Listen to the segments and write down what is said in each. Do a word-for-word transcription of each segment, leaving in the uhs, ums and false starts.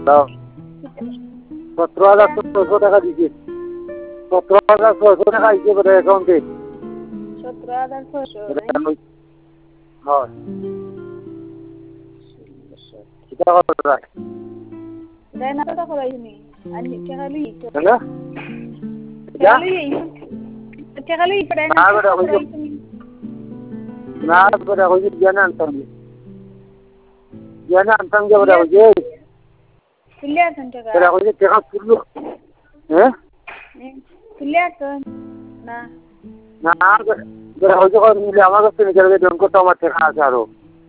দাও সতেরো হাজার ছয়শো টাকা দিছি সতেরো হাজার ছয়শো টাকা আইছে বলে অ্যাকাউন্টে সতেরো হাজার ছয়শো হয় এটা কত টাকা দেয় না তো করাইনি আর টাকা লই হ্যালো টাকা লই টাকা লই পড়ে না না বড় হইছে জানা আনতাম জানা আনতাম যে বড় হইছে তুলে আছেন টাকা বড় হইছে টাকা তুললো হ্যাঁ তুলে আছেন না না বড় হইছে কত মিলে আমার কাছে নিয়ে গেলে ব্যাংক তো আমার টাকা আছে আরো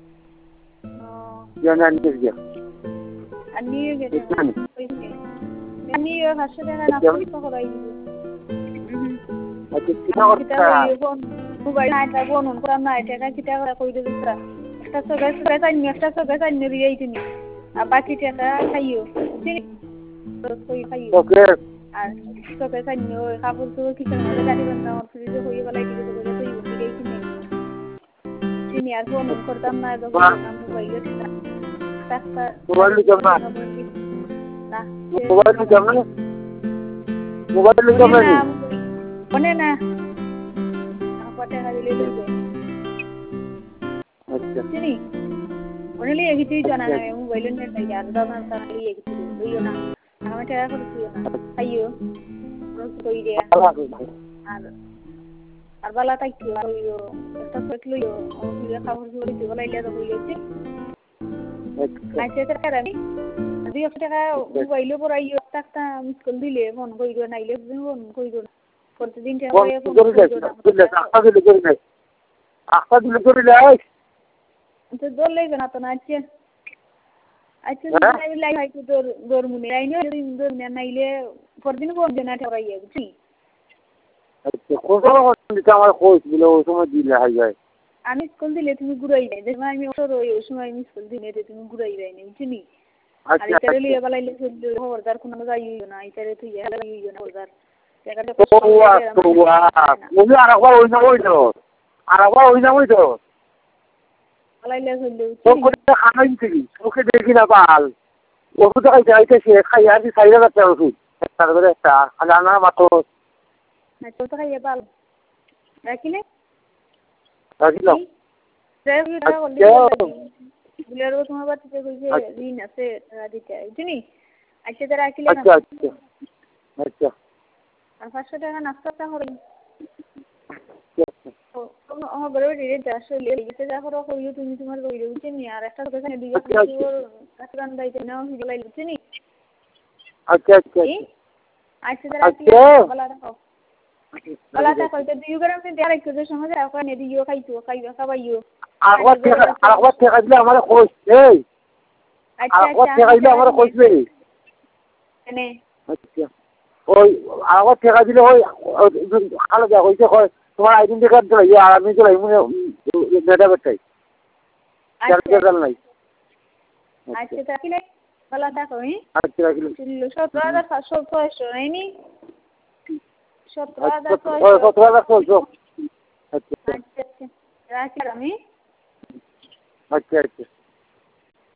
জানা নিয়ে গিয়া আর নিয়ে গেছে নিয়ে হাসে টাকা না তো করাই দিবে আচ্ছা কিনা কথা মোবাইল নাই তা বনুন করাম না টাকা কিটা করে কই দিবি তোরা একটা সবে সবে তাই একটা সবে তাই নিয়ে আইতিনি আর বাকি টাকা খাইও ঠিক কই খাইও ওকে আর সবে তাই নিও কাপড় তো কিছু না গাড়ি বান্ধা আর ফ্রিজে হই বলাই দিবি তো কই দিবি কিনে তিনি আর বনুন করতাম না যখন মোবাইল ছিল টাকা মোবাইল জমা না মোবাইল জমা মোবাইল জমা নি বনে না কত টাকা দিলে লইবে আচ্ছা চিনি বনে লিয়ে গেছি জানা না মোবাইল নেট নাই আর দাদা তার লিয়ে গেছি লইও না আমি টাকা করছিও না আইও রোজ কই দে আর আর বালা তাই কি লইও একটা সেট লইও ওই খাবার জোরে দি বলাইলে তো হইছে আচ্ছা টাকা আমি দুই টাকা মোবাইল পর আইও টাকা মিসকল দিলে ফোন কইরো নাইলে ফোন কইরো প্রতিদিন টাকা হয়ে ফোন দিলে আস্তা দিলে করে নাই আস্তা দিলে করে নাই তো দোল লইবে না তো না আচ্ছা আচ্ছা আমি লাই ভাই তো দোর দোর মুনে আইনো দোর মুনে নাইলে প্রতিদিন ফোন দেনা টাকা আইয়া বুঝছি আচ্ছা কোন দিতে আমার কইছ বলে ওই সময় দিলে হাই যায় আমি স্কুল দিলে তুমি ঘুরাই দেয় দেখো আমি ওর ওই সময় আমি স্কুল দিলে তুমি ঘুরাই দেয় না বুঝছি আর ইতারে লিয়ে বলাইলে খবরদার কোনো যাইও না ইতারে তুই যাইও না খবরদার টাকাটা কষ্ট করে আরেকবার ওই না ওই তো আরেকবার ওই না ওই তো বলাইলে চললে তো করে খানাই দিবি ওকে দেখি না পাল ওষুধ খাইতে খাইতেছে খাই আর চার হাজার টাকা ওষুধ তারপরে একটা আনা মাত্র আচ্ছা তো খাইয়ে পাল রাখিলে রাখিলাম বুলেরো তোমার বাড়িতে কইছে ঋণ আছে দিতে বুঝনি আচ্ছা তারা রাখিলে না আচ্ছা আচ্ছা আচ্ছা আর পাঁচশো টাকা নাস্তা করে ও বড় রে দাসে লিখতে যা করো কইও তুমি তোমার কইও বুঝনি আর একটা কথা না দিও কাটরান দাইতে না হই লাই বুঝনি আচ্ছা আচ্ছা আচ্ছা তারা রাখিলে বলা রাখো বলা তা কইতে দিও গরম দিন দেয়া রাখছো যে সমাজে ওখানে দিও খাইছো খাইবা খাবাইও আরেকবার টাকা আরেকবার টাকা দিলে আমার কইছ এই আচ্ছা আরেকবার টাকা দিলে আমার কইছ এনে আচ্ছা ওই আরেকবার টাকা দিলে ওই খালো যা কইছে কই তোমার আইডেন্টি কার্ড দিলাই আর আমি দিলাই মনে ডেটা বেটাই আচ্ছা নাই আচ্ছা তাকিলে বলা তা কই আচ্ছা রাখিলে সতেরো হাজার পাঁচশো ছয়শো নাইনি সতেরো হাজার সতেরো হাজার ছয়শো আচ্ছা আচ্ছা রাখি আমি আচ্ছা আচ্ছা